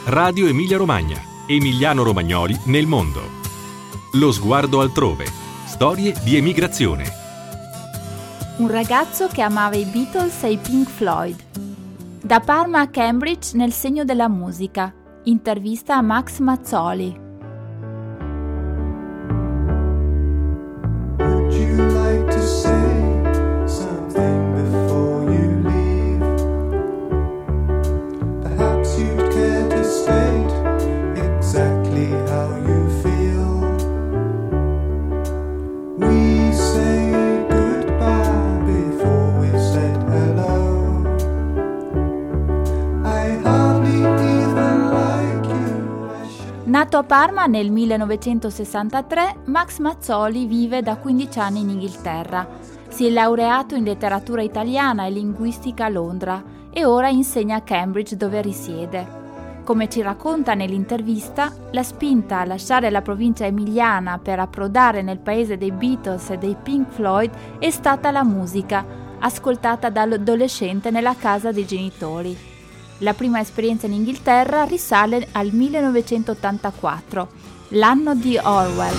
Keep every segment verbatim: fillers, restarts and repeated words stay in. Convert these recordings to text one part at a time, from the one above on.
Radio Emilia Romagna. Emiliano-romagnoli nel mondo. Lo sguardo altrove. Storie di emigrazione. Un ragazzo che amava i Beatles e i Pink Floyd. Da Parma a Cambridge nel segno della musica. Intervista a Max Mazzoli. Nato a Parma nel millenovecentosessantatré, Max Mazzoli vive da quindici anni in Inghilterra. Si è laureato in letteratura italiana e linguistica a Londra e ora insegna a Cambridge, dove risiede. Come ci racconta nell'intervista, la spinta a lasciare la provincia emiliana per approdare nel paese dei Beatles e dei Pink Floyd è stata la musica, ascoltata dall'adolescente nella casa dei genitori. La prima esperienza in Inghilterra risale al millenovecentottantaquattro, l'anno di Orwell.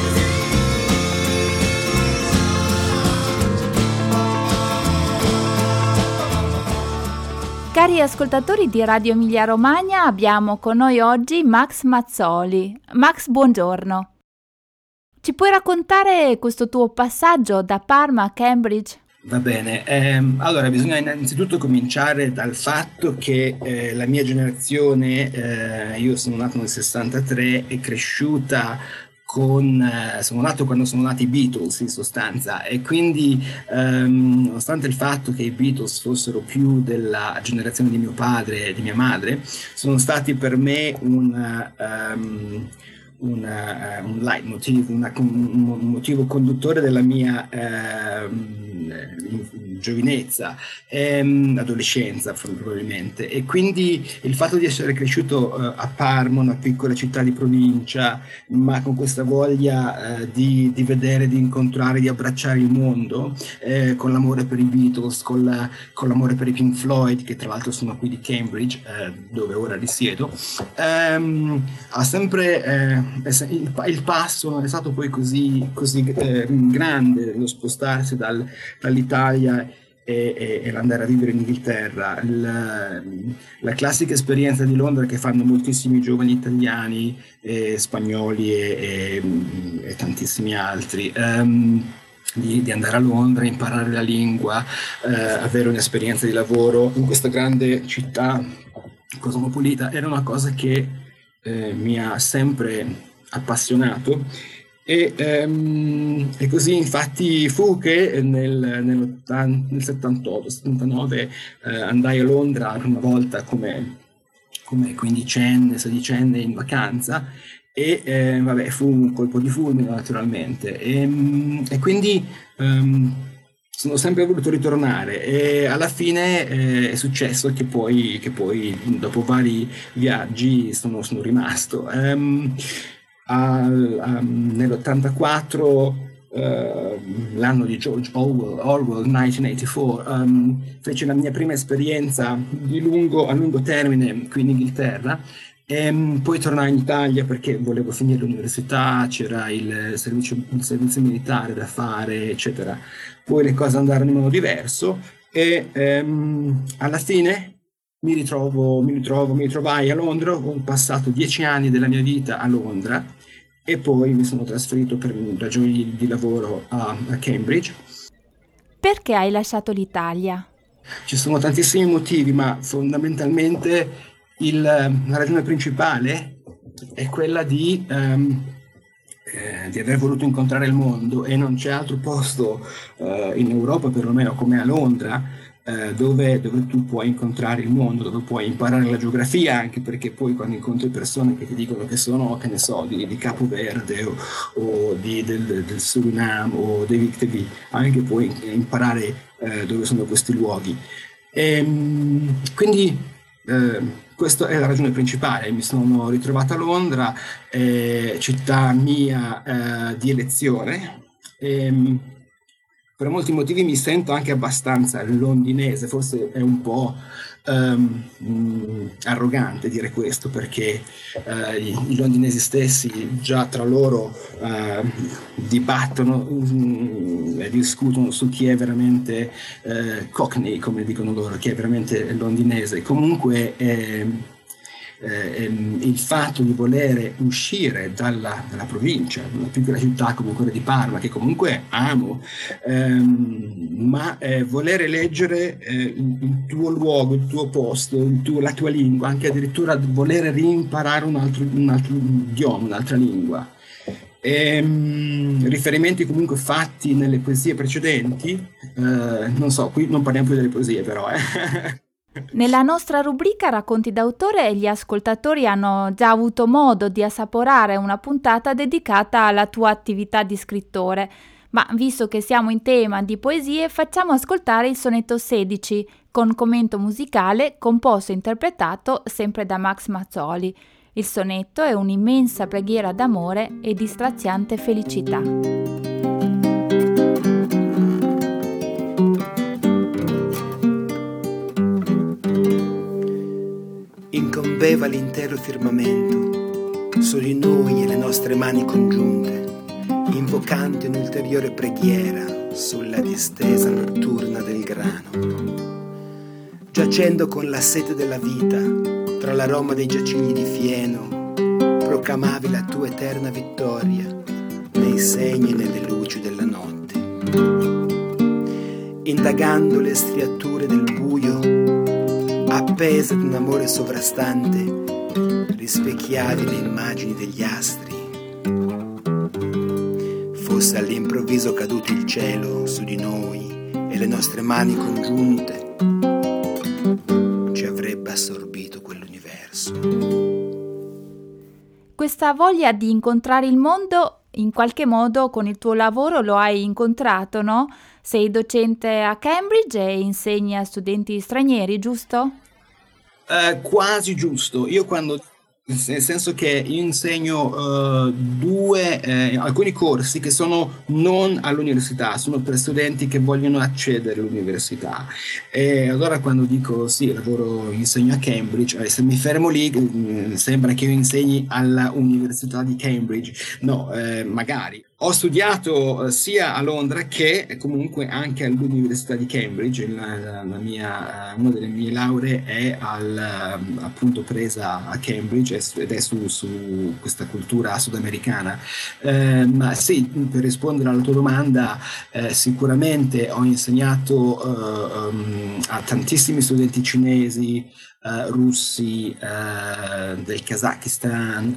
Cari ascoltatori di Radio Emilia Romagna, abbiamo con noi oggi Max Mazzoli. Max, buongiorno. Ci puoi raccontare questo tuo passaggio da Parma a Cambridge? Va bene, ehm, allora bisogna innanzitutto cominciare dal fatto che eh, la mia generazione, eh, io sono nato nel sessantatré, è cresciuta con, eh, sono nato quando sono nati i Beatles in sostanza, e quindi ehm, nonostante il fatto che i Beatles fossero più della generazione di mio padre e di mia madre, sono stati per me un... Um, Un, uh, un leitmotiv, una, un, un motivo conduttore della mia uh, giovinezza, um, adolescenza probabilmente, e quindi il fatto di essere cresciuto uh, a Parma, una piccola città di provincia, ma con questa voglia uh, di, di vedere, di incontrare, di abbracciare il mondo, uh, con l'amore per i Beatles, con, la, con l'amore per i Pink Floyd, che tra l'altro sono qui di Cambridge, uh, dove ora risiedo, um, ha sempre uh, Il, il passo non è stato poi così, così eh, grande, lo spostarsi dal, dall'Italia e, e, e andare a vivere in Inghilterra. La, la classica esperienza di Londra che fanno moltissimi giovani italiani, eh, spagnoli e, e, e tantissimi altri. Um, Di, di andare a Londra, imparare la lingua, eh, avere un'esperienza di lavoro in questa grande città cosmopolita era una cosa che eh, mi ha sempre appassionato, e, ehm, e così infatti fu che nel, nel settantotto settantanove eh, andai a Londra la prima volta come, come quindicenne, sedicenne in vacanza, e eh, vabbè, fu un colpo di fulmine naturalmente, e, e quindi um, sono sempre voluto ritornare, e alla fine eh, è successo che poi, che poi dopo vari viaggi sono, sono rimasto. Um, al, um, nell'ottantaquattro, uh, l'anno di George Orwell, Orwell millenovecentottantaquattro, um, fece la mia prima esperienza di lungo, a lungo termine qui in Inghilterra. E poi tornai in Italia perché volevo finire l'università, c'era il servizio, il servizio militare da fare, eccetera. Poi le cose andarono in modo diverso, e ehm, alla fine mi ritrovo, mi ritrovo, mi ritrovai a Londra. Ho passato dieci anni della mia vita a Londra e poi mi sono trasferito per ragioni di lavoro a, a Cambridge. Perché hai lasciato l'Italia? Ci sono tantissimi motivi, ma fondamentalmente Il, la ragione principale è quella di, um, eh, di aver voluto incontrare il mondo, e non c'è altro posto uh, in Europa, perlomeno come a Londra, uh, dove, dove tu puoi incontrare il mondo, dove puoi imparare la geografia, anche perché poi quando incontri persone che ti dicono che sono, che ne so, di, di Capo Verde o, o di, del, del Suriname o devi, devi anche puoi imparare uh, dove sono questi luoghi. E, quindi Eh, questa è la ragione principale. Mi sono ritrovato a Londra, eh, città mia eh, di elezione, e per molti motivi mi sento anche abbastanza londinese, forse è un po' um, mh, arrogante dire questo, perché uh, i, i londinesi stessi già tra loro uh, dibattono um, e discutono su chi è veramente uh, Cockney, come dicono loro, chi è veramente londinese. Comunque eh, Eh, il fatto di volere uscire dalla, dalla provincia, da una piccola città come quella di Parma, che comunque amo, ehm, ma eh, volere leggere eh, il, il tuo luogo, il tuo posto, il tuo, la tua lingua, anche addirittura volere rimparare un altro, un altro idioma, un'altra lingua. Ehm, riferimenti comunque fatti nelle poesie precedenti, eh, non so, qui non parliamo più delle poesie però, eh. Nella nostra rubrica Racconti d'autore gli ascoltatori hanno già avuto modo di assaporare una puntata dedicata alla tua attività di scrittore, ma visto che siamo in tema di poesie facciamo ascoltare il sonetto sedici con commento musicale composto e interpretato sempre da Max Mazzoli. Il sonetto è un'immensa preghiera d'amore e di straziante felicità. Incombeva l'intero firmamento su di noi e le nostre mani congiunte, invocante un'ulteriore preghiera sulla distesa notturna del grano. Giacendo con la sete della vita tra l'aroma dei giacigli di fieno, proclamavi la tua eterna vittoria nei segni e nelle luci della notte. Indagando le striature del buio, appese ad un amore sovrastante, rispecchiavi le immagini degli astri. Fosse all'improvviso caduto il cielo su di noi e le nostre mani congiunte, ci avrebbe assorbito quell'universo. Questa voglia di incontrare il mondo, in qualche modo con il tuo lavoro lo hai incontrato, no? Sei docente a Cambridge e insegni a studenti stranieri, giusto? Uh, quasi giusto. Io quando, nel senso che io insegno uh, due, eh, alcuni corsi che sono non all'università, sono per studenti che vogliono accedere all'università. E allora quando dico sì, lavoro, insegno a Cambridge, eh, se mi fermo lì mh, sembra che io insegni all'università di Cambridge. No, eh, magari. Ho studiato sia a Londra che comunque anche all'Università di Cambridge. La, la mia, una delle mie lauree è al, appunto presa a Cambridge ed è su, su questa cultura sudamericana. Eh, ma sì, per rispondere alla tua domanda, eh, sicuramente ho insegnato uh, um, a tantissimi studenti cinesi, uh, russi, uh, del Kazakistan,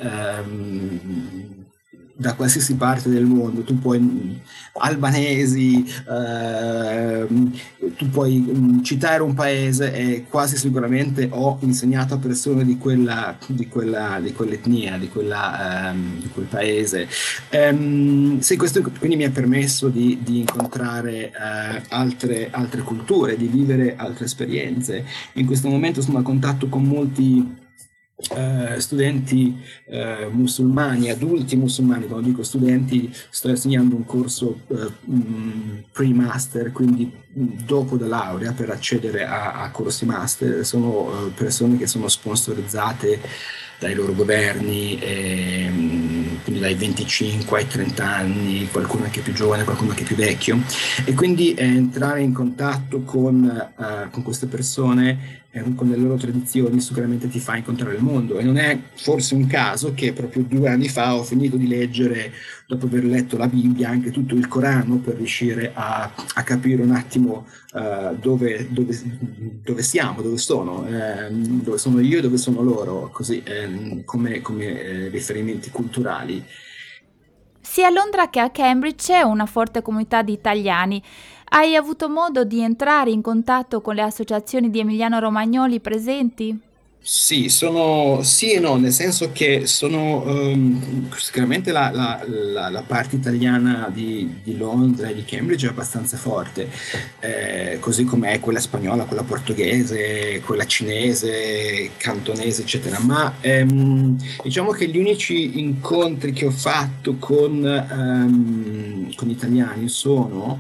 um, da qualsiasi parte del mondo. Tu puoi, albanesi, eh, tu puoi mh, citare un paese e quasi sicuramente ho insegnato a persone di quella, di quella, di quell'etnia, di, quella, ehm, di quel paese. Ehm, sì, questo quindi mi ha permesso di, di incontrare eh, altre, altre culture, di vivere altre esperienze. In questo momento sono a contatto con molti Uh, studenti uh, musulmani, adulti musulmani. Quando dico studenti sto insegnando un corso uh, um, pre-master, quindi dopo la laurea, per accedere a, a corsi master. Sono uh, persone che sono sponsorizzate dai loro governi, e, quindi dai venticinque ai trenta anni, qualcuno anche più giovane, qualcuno anche più vecchio, e quindi eh, entrare in contatto con, uh, con queste persone e con le loro tradizioni sicuramente ti fa incontrare il mondo. E non è forse un caso che proprio due anni fa ho finito di leggere, dopo aver letto la Bibbia, anche tutto il Corano, per riuscire a, a capire un attimo uh, dove, dove, dove siamo, dove sono, eh, dove sono io e dove sono loro, così eh, come, come eh, riferimenti culturali. Sia a Londra che a Cambridge c'è una forte comunità di italiani. Hai avuto modo di entrare in contatto con le associazioni di emiliano-romagnoli presenti? Sì, sono sì e no, nel senso che sono um, sicuramente la, la, la, la parte italiana di, di Londra e di Cambridge è abbastanza forte, eh, così come è quella spagnola, quella portoghese, quella cinese, cantonese, eccetera. Ma ehm, diciamo che gli unici incontri che ho fatto con, um, con italiani sono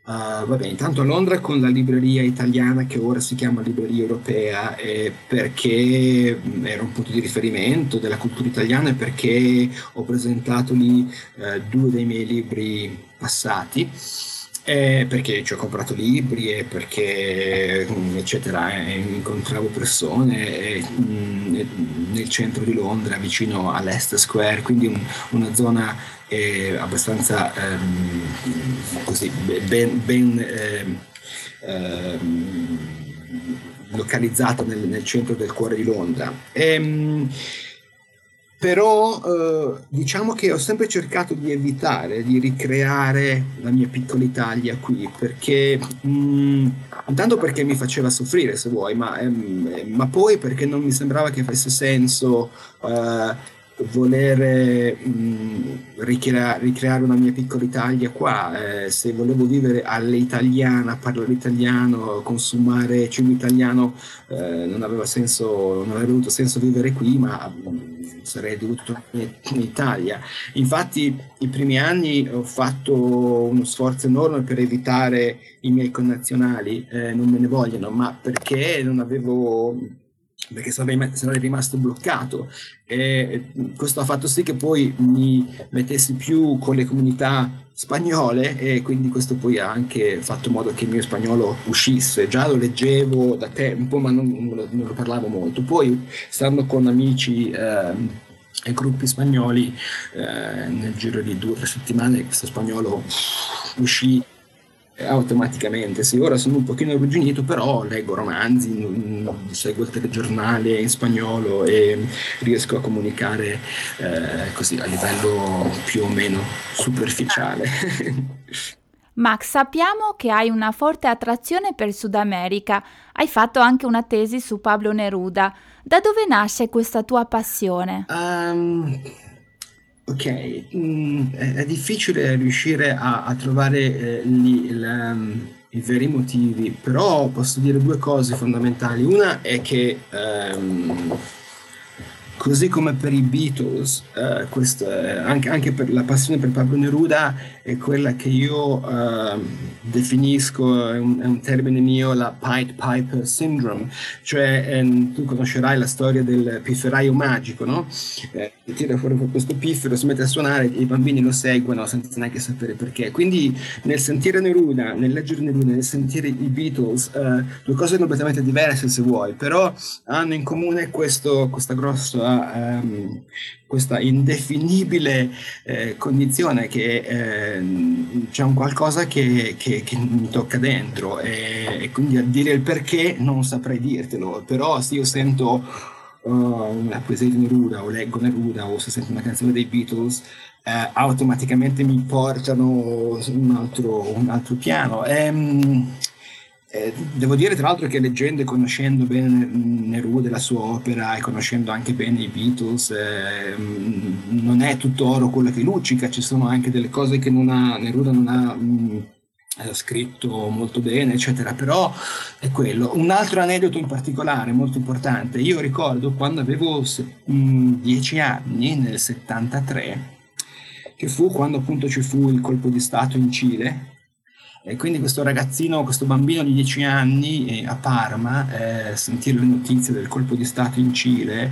Uh, vabbè, intanto a Londra con la libreria italiana che ora si chiama Libreria Europea, eh, perché era un punto di riferimento della cultura italiana e perché ho presentato lì eh, due dei miei libri passati, eh, perché ci ho comprato libri e perché eccetera, eh, incontravo persone eh, mh, nel centro di Londra vicino all'Leicester Square, quindi un, una zona Eh, abbastanza ehm, così ben, ben ehm, ehm, localizzata nel, nel centro del cuore di Londra. Ehm, però eh, diciamo che ho sempre cercato di evitare di ricreare la mia piccola Italia qui, perché mh, intanto perché mi faceva soffrire, se vuoi, ma, ehm, ma poi perché non mi sembrava che avesse senso eh, volere mh, ricrea- ricreare una mia piccola Italia qua. Eh, se volevo vivere all'italiana, parlare italiano, consumare cibo italiano, eh, non aveva senso, non avrebbe avuto senso vivere qui, ma mh, sarei dovuto tornare in Italia. Infatti i primi anni ho fatto uno sforzo enorme per evitare i miei connazionali, eh, non me ne vogliono, ma perché non avevo perché sarei, sarei rimasto bloccato, e questo ha fatto sì che poi mi mettessi più con le comunità spagnole, e quindi questo poi ha anche fatto in modo che il mio spagnolo uscisse. Già lo leggevo da tempo, ma non, non, lo, non lo parlavo molto. Poi stando con amici eh, e gruppi spagnoli, eh, nel giro di due o tre settimane questo spagnolo uscì automaticamente. Sì, ora sono un pochino arrugginito, però leggo romanzi, seguo il telegiornale in spagnolo e riesco a comunicare eh, così a livello più o meno superficiale. Max, sappiamo che hai una forte attrazione per Sud America, hai fatto anche una tesi su Pablo Neruda. Da dove nasce questa tua passione? Um... Ok, mm, è, è difficile riuscire a, a trovare eh, lì il, um, i veri motivi, però posso dire due cose fondamentali. Una è che um, così come per i Beatles, uh, questo è, anche, anche per la passione per Pablo Neruda è quella che io uh, definisco, è un, è un termine mio, la Pied Piper Syndrome, cioè ehm, tu conoscerai la storia del pifferaio magico, no? Eh, tira fuori questo piffero, si mette a suonare, i bambini lo seguono senza neanche sapere perché. Quindi nel sentire Neruda, nel leggere Neruda, nel sentire i Beatles, eh, due cose completamente diverse se vuoi, però hanno in comune questo, questa grossa Um, questa indefinibile eh, condizione che eh, c'è un qualcosa che, che, che mi tocca dentro, e, e quindi a dire il perché non saprei dirtelo, però se io sento uh, una poesia di Neruda o leggo Neruda o se sento una canzone dei Beatles, eh, automaticamente mi portano su un altro, un altro piano. E, Eh, devo dire tra l'altro che leggendo e conoscendo bene Neruda e la sua opera e conoscendo anche bene i Beatles, eh, non è tutto oro quello che luccica, ci sono anche delle cose che non ha, Neruda non ha mh, scritto molto bene, eccetera, però è quello. Un altro aneddoto in particolare molto importante: io ricordo quando avevo dieci anni, nel settantatré, che fu quando appunto ci fu il colpo di stato in Cile. E quindi questo ragazzino, questo bambino di dieci anni eh, a Parma, eh, sentire le notizie del colpo di stato in Cile,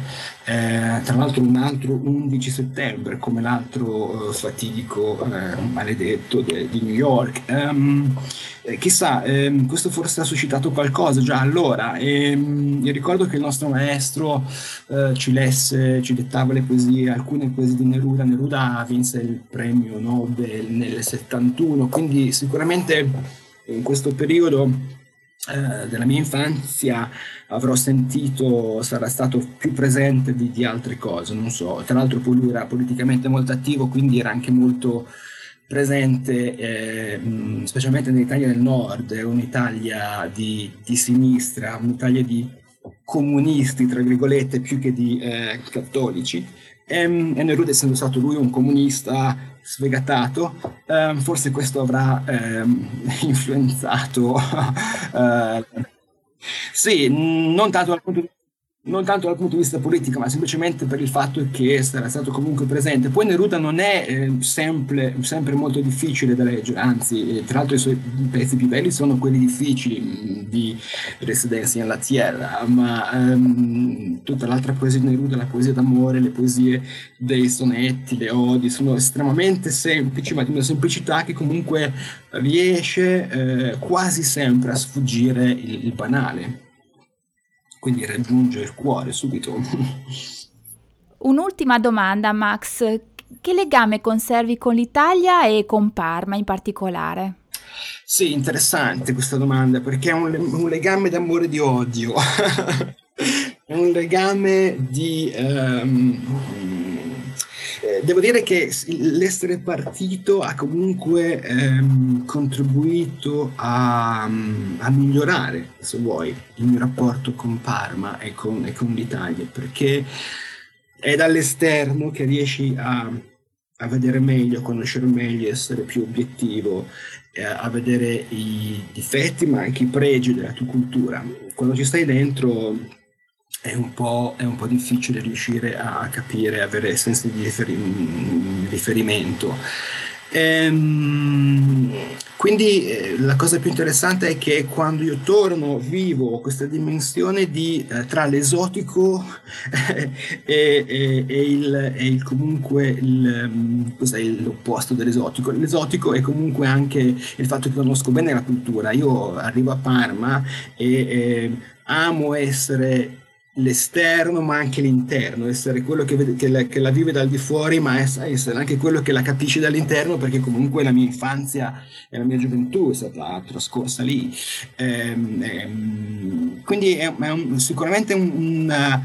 eh, tra l'altro un altro undici settembre, come l'altro eh, fatidico eh, maledetto de, di New York. Um, eh, chissà, eh, questo forse ha suscitato qualcosa già allora. E, um, io ricordo che il nostro maestro eh, ci lesse, ci dettava le poesie, alcune poesie di Neruda. Neruda vinse il premio Nobel nel settantuno, quindi sicuramente in questo periodo eh, della mia infanzia avrò sentito, sarà stato più presente di, di altre cose, non so. Tra l'altro poi lui era politicamente molto attivo, quindi era anche molto presente, eh, specialmente nell'Italia del Nord, un'Italia di, di sinistra, un'Italia di comunisti, tra virgolette, più che di eh, cattolici. E, e Neruda, essendo stato lui un comunista sfegatato, eh, forse questo avrà eh, influenzato, eh, sì, non tanto dal punto di vista non tanto dal punto di vista politico, ma semplicemente per il fatto che sarà stato comunque presente. Poi Neruda non è eh, sempre, sempre molto difficile da leggere, anzi, eh, tra l'altro i suoi pezzi più belli sono quelli difficili mh, di Residencia en la Tierra, ma ehm, tutta l'altra poesia di Neruda, la poesia d'amore, le poesie dei sonetti, le odi, sono estremamente semplici, ma di una semplicità che comunque riesce eh, quasi sempre a sfuggire il, il banale. Quindi raggiunge il cuore subito. Un'ultima domanda, Max. Che legame conservi con l'Italia e con Parma in particolare? Sì, interessante questa domanda, perché è un, un legame d'amore e di odio. È un legame di... Um, Devo dire che l'essere partito ha comunque ehm, contribuito a, a migliorare, se vuoi, il mio rapporto con Parma e con, e con l'Italia, perché è dall'esterno che riesci a, a vedere meglio, a conoscere meglio, essere più obiettivo, eh, a vedere i difetti ma anche i pregi della tua cultura. Quando ci stai dentro... È un, po', è un po' difficile riuscire a capire, avere senso di riferi- riferimento. Ehm, quindi eh, la cosa più interessante è che quando io torno vivo questa dimensione di, eh, tra l'esotico e, e, e, il, e il comunque il, um, cos'è l'opposto dell'esotico? L'esotico è comunque anche il fatto che conosco bene la cultura. Io arrivo a Parma e eh, amo essere l'esterno ma anche l'interno, essere quello che, vede, che, la, che la vive dal di fuori ma essere anche quello che la capisce dall'interno, perché comunque la mia infanzia e la mia gioventù è stata trascorsa lì. Ehm, ehm, quindi è, è un, sicuramente un, un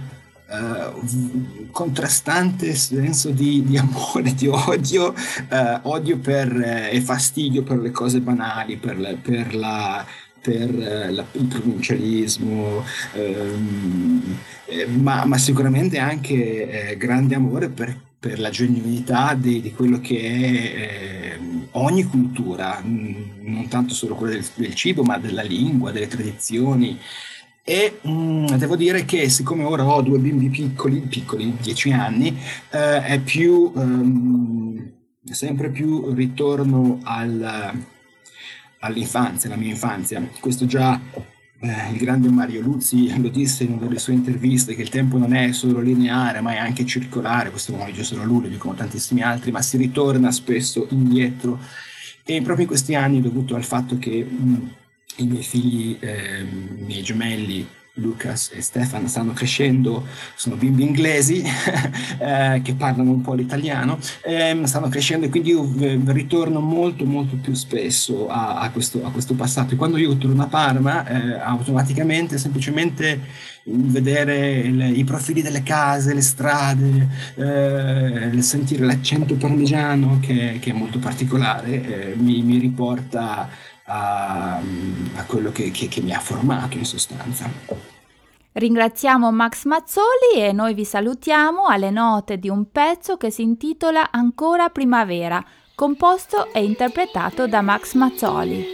uh, contrastante senso di, di amore, di odio, uh, odio per, eh, e fastidio per le cose banali, per, le, per la per eh, la, il provincialismo, ehm, eh, ma, ma sicuramente anche eh, grande amore per, per la genuinità di, di quello che è eh, ogni cultura, mh, non tanto solo quella del, del cibo, ma della lingua, delle tradizioni. E mh, devo dire che siccome ora ho due bimbi piccoli, piccoli, dieci anni, eh, è più, um, sempre più ritorno al... all'infanzia, alla mia infanzia. Questo già eh, il grande Mario Luzzi lo disse in una delle sue interviste, che il tempo non è solo lineare ma è anche circolare. Questo non lo dice solo lui, lo dicono tantissimi altri, ma si ritorna spesso indietro. E proprio in questi anni, dovuto al fatto che mh, i miei figli, eh, i miei gemelli Lucas e Stefan stanno crescendo, sono bimbi inglesi eh, che parlano un po' l'italiano, eh, stanno crescendo, e quindi io eh, ritorno molto molto più spesso a, a, questo, a questo passato. E quando io torno a Parma eh, automaticamente semplicemente vedere il, i profili delle case, le strade, eh, sentire l'accento parmigiano che, che è molto particolare, eh, mi, mi riporta A, a quello che, che, che mi ha formato in sostanza. Ringraziamo Max Mazzoli e noi vi salutiamo alle note di un pezzo che si intitola Ancora primavera, composto e interpretato da Max Mazzoli.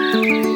Thank you.